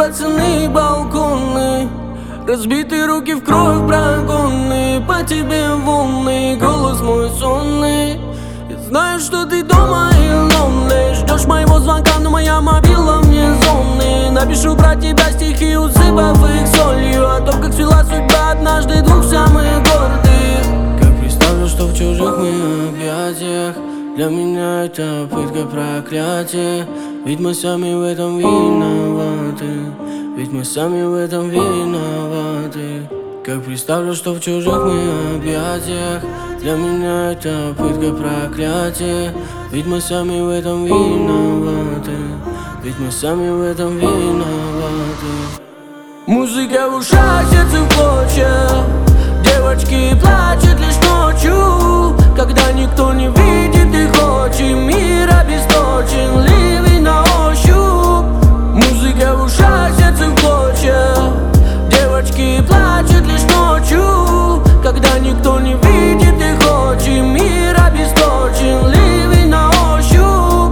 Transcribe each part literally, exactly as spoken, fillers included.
пацаны балконы, разбитые руки в кровь прогонные, по тебе волны, голос мой сонный. Я знаю, что ты дома и lonely, ждешь моего звонка, но моя мобила вне зоны. Напишу про тебя стихи, усыпав их солью, о том, как свела судьба однажды двух самых гордых. Как представлю, что в чужих моих объятиях, для меня это пытка, проклятие. Ведь мы сами в этом виноваты, ведь мы сами в этом виноваты. Как представлю, что в чужих моих объятиях, для меня это пытка, проклятие. Ведь мы сами в этом виноваты, ведь мы сами в этом виноваты. Музыка в ушах, сердце в клочья, девочки плачут лишь ночью, когда никто не видит их очи. Мир обесточен, ливень на ощупь. Музыка в ушах, сердце в клочья, девочки плачут лишь ночью, когда никто не видит их очи. Мир обесточен, ливень на ощупь.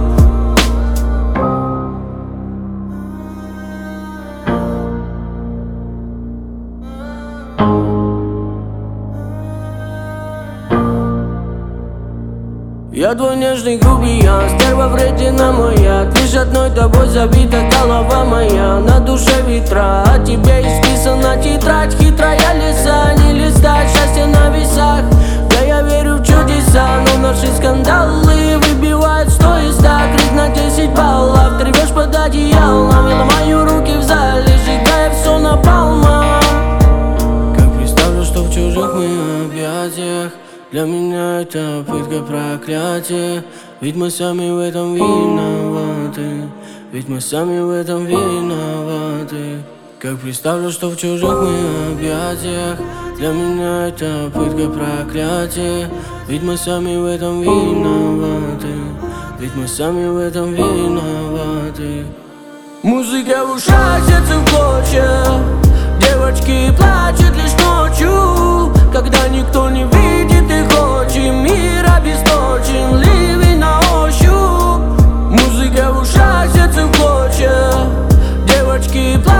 Я твой нежный грубиян, стерва вредина моя. Лишь одной тобой забита голова моя. На душе ветра, о тебе исписана тетрадь. Хитрая лиса, не листать счастье на весах. Да я верю в чудеса, но наши скандалы выбивают сто из ста. Крик на десять баллов, ты рвешь под одеялом. Я ломаю руки в зале, сжигая все напалмом. Как представлю, что в чужих моих объятиях, для меня это пытка, проклятие. Ведь мы сами в этом виноваты, ведь мы сами в этом виноваты. Как представлю, что в чужих моих объятиях, для меня это пытка, проклятие. Ведь мы сами в этом виноваты, ведь мы сами в этом виноваты. Музыка в ушах, сердце в клочья, девочки плачут лишь ночью, когда никто не видит их очи. Мир обесточен, ливень на ощупь. Музыка в ушах, сердце в клочья, девочки плачут